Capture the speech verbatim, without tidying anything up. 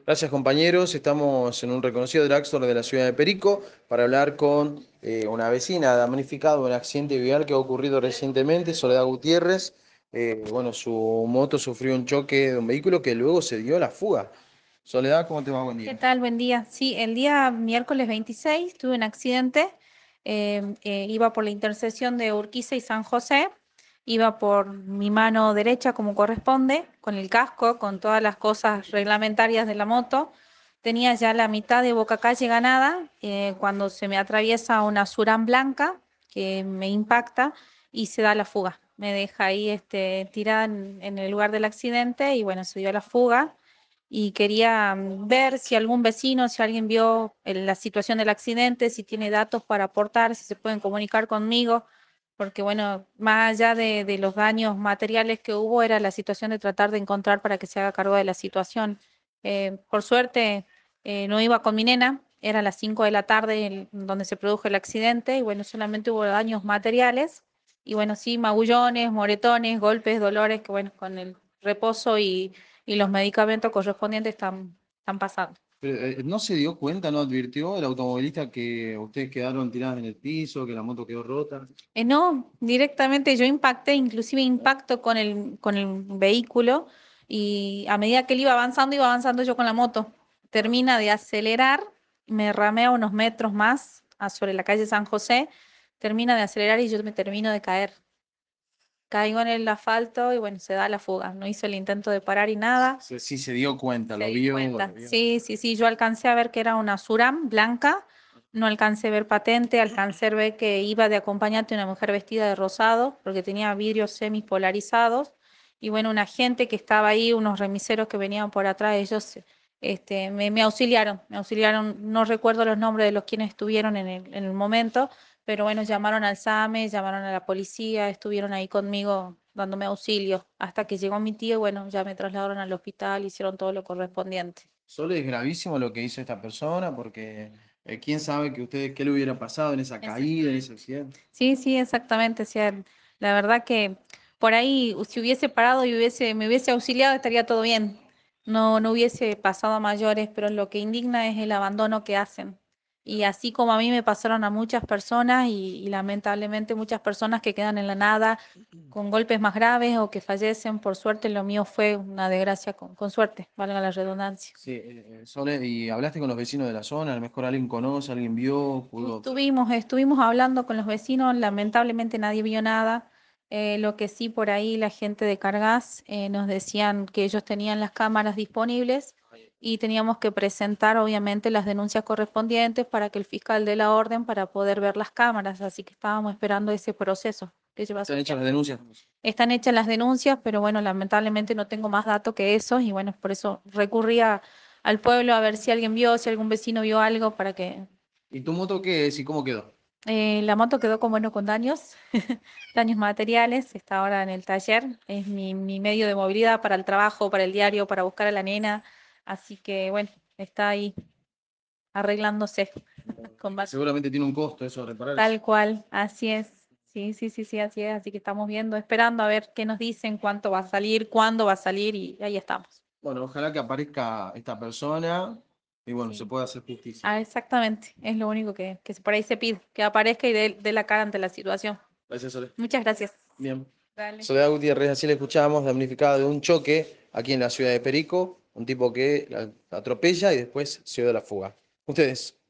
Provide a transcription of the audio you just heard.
Gracias, compañeros. Estamos en un reconocido drugstore de la ciudad de Perico para hablar con eh, una vecina damnificada de un accidente vial que ha ocurrido recientemente, Soledad Gutiérrez. Eh, bueno, su moto sufrió un choque de un vehículo que luego se dio a la fuga. Soledad, ¿cómo te va? Buen ¿Qué día. tal? Buen día. Sí, el día miércoles veintiséis tuve un accidente. em, eh, iba por la intersección de Urquiza y San José. Iba por mi mano derecha como corresponde, con el casco, con todas las cosas reglamentarias de la moto. Tenía ya la mitad de Boca Calle ganada eh, cuando se me atraviesa una Surán blanca que me impacta y se da la fuga. Me deja ahí este, tirada en, en el lugar del accidente y bueno, se dio la fuga y quería mm, ver si algún vecino, si alguien vio el- la situación del accidente, si tiene datos para aportar, si se pueden comunicar conmigo, porque bueno, más allá de, de los daños materiales que hubo, era la situación de tratar de encontrar para que se haga cargo de la situación. Eh, por suerte, eh, no iba con mi nena, era las cinco de la tarde el- donde se produjo el accidente y bueno, solamente hubo daños materiales. Y bueno, sí, magullones, moretones, golpes, dolores, que bueno, con el reposo y y los medicamentos correspondientes están, están pasando. Pero, eh, ¿no se dio cuenta, no advirtió el automovilista que ustedes quedaron tiradas en el piso, que la moto quedó rota? Eh, no, directamente yo impacté, inclusive impacto con el, con el vehículo y a medida que él iba avanzando, iba avanzando yo con la moto. Termina de acelerar, me ramea unos metros más a- sobre la calle San José, termina de acelerar y yo me termino de caer. Caigo en el asfalto y bueno, se da la fuga. No hizo el intento de parar y nada. Sí, sí, se dio cuenta, Se lo dio vio, lo cuenta. vio. Sí, sí, sí, yo alcancé a ver que era una Suram blanca, no alcancé a ver patente, alcancé a ver que iba de acompañante una mujer vestida de rosado, porque tenía vidrios semipolarizados, y bueno, una gente que estaba ahí, unos remiseros que venían por atrás, ellos este, me, me auxiliaron, me auxiliaron, no recuerdo los nombres de los quienes estuvieron en el, en el momento, pero bueno, llamaron al SAME, llamaron a la policía, estuvieron ahí conmigo dándome auxilio, hasta que llegó mi tío y bueno, ya me trasladaron al hospital, hicieron todo lo correspondiente. Solo es gravísimo lo que hizo esta persona, porque eh, quién sabe que ustedes qué le hubiera pasado en esa caída, en Exactamente. ese accidente. Sí, sí, exactamente. O sea, la verdad que por ahí, si hubiese parado y hubiese, me hubiese auxiliado, estaría todo bien. No, no hubiese pasado a mayores, pero lo que indigna es el abandono que hacen. Y así como a mí me pasaron a muchas personas y, y lamentablemente muchas personas que quedan en la nada con golpes más graves o que fallecen, por suerte lo mío fue una desgracia con, con suerte, valga la redundancia. Sí, eh, eh, Sole, ¿y hablaste con los vecinos de la zona? A lo mejor alguien conoce, alguien vio, pudo. Estuvimos, estuvimos hablando con los vecinos, lamentablemente nadie vio nada. Eh, lo que sí por ahí la gente de Cargas eh, nos decían que ellos tenían las cámaras disponibles y teníamos que presentar obviamente las denuncias correspondientes para que el fiscal dé la orden para poder ver las cámaras, así que estábamos esperando ese proceso que lleva ¿Están su hechas las tiempo. denuncias? Están hechas las denuncias, pero bueno, lamentablemente no tengo más datos que eso y bueno, por eso recurría al pueblo a ver si alguien vio, si algún vecino vio algo para que ¿Y tu moto qué es y cómo quedó? eh, la moto quedó con, bueno, con daños, daños materiales, está ahora en el taller, es mi, mi medio de movilidad para el trabajo, para el diario, para buscar a la nena, así que bueno, está ahí arreglándose con Que base- seguramente tiene un costo eso, reparar eso. tal cual, así es, sí, sí, sí, sí, así es, así que estamos viendo, esperando a ver qué nos dicen, cuánto va a salir, cuándo va a salir y ahí estamos. Bueno, ojalá que aparezca esta persona y bueno, se Sí. pueda hacer justicia. Ah, exactamente, es lo único que, que por ahí se pide, que aparezca y dé dé la cara ante la situación. Gracias, Sole. Muchas gracias. Bien. Dale. Soledad Gutiérrez, así le escuchamos, damnificada de un choque aquí en la ciudad de Perico, un tipo que la atropella y después se dio a la fuga. Ustedes.